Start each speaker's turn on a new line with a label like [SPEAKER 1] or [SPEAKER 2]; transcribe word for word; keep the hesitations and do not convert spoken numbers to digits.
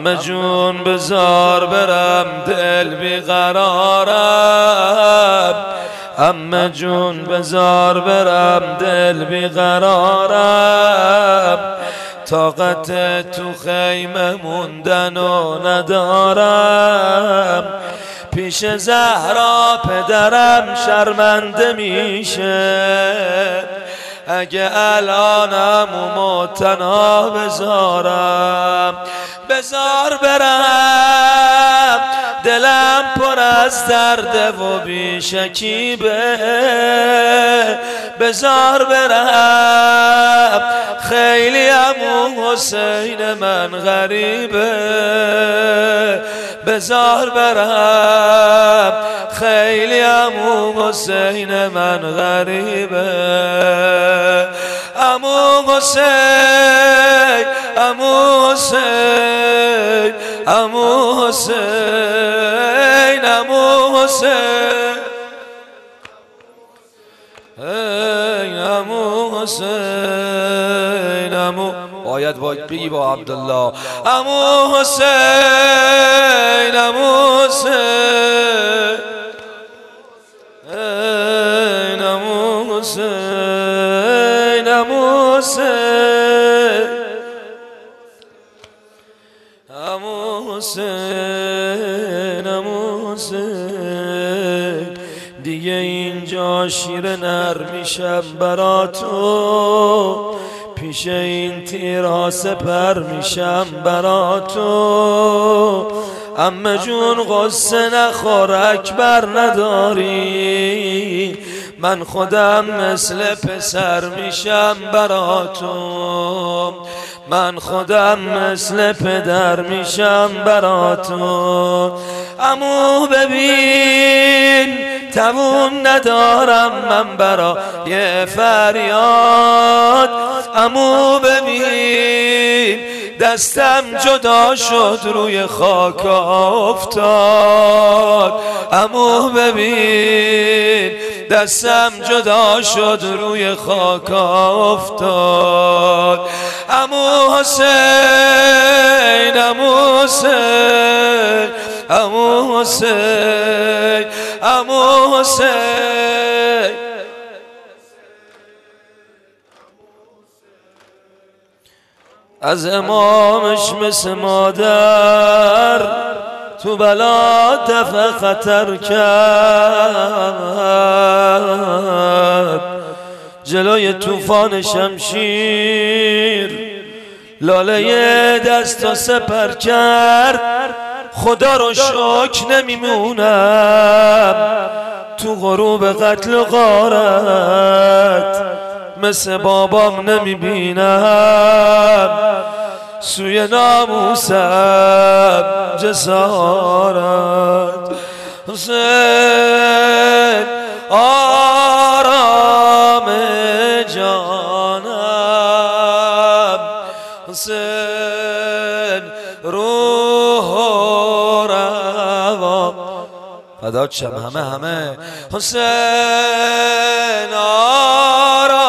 [SPEAKER 1] عمه جون بزار برم دل بیقرارم، عمه جون بزار برم دل بیقرارم، طاقت تو خیمه موندن و ندارم، پیش زهرا پدرم شرمنده میشه، اگه الانم تنها بذارم، بذار برم دلم پر از درد و بیشکیبه، بذار برم خیلی عمو حسین من غریبه، بذار برم خیلی عمو حسین من غریبه، عمو حسین عمو حسین عمو حسین عمو حسین عمو حسین عمو باید باید بگی با عبدالله، عمو حسین عمو حسین عمو حسین عمو حسین عمو حسین عمو حسین، دیگه اینجا شیر نر میشم برا تو، پیش این تیرها سپر میشم برا تو، عمه جون غصه نخور اکبر نداری، من خودم مثل پسر میشم برا تو، من خودم مثل پدر میشم برا تو، عمو ببین توون ندارم من برا یه فریاد، عمو ببین دستم جدا شد روی خاک افتاد، عمو ببین دستم جدا شد روی خاک افتاد، عمو حسین عمو حسین عمو حسین عمو حسین، از امامش مثل مادر تو بلا دفع خطر کرد، جلوی طوفان شمشیر لاله دست و سپر کرد، خدا رو شکر نمیمونم تو غروب قتل و غارت، مثل بابام نمیبینم سوی ناموسم جسارت، حسین آرام جانم، حسین روح و روان فدات شم همه همه، حسین آرام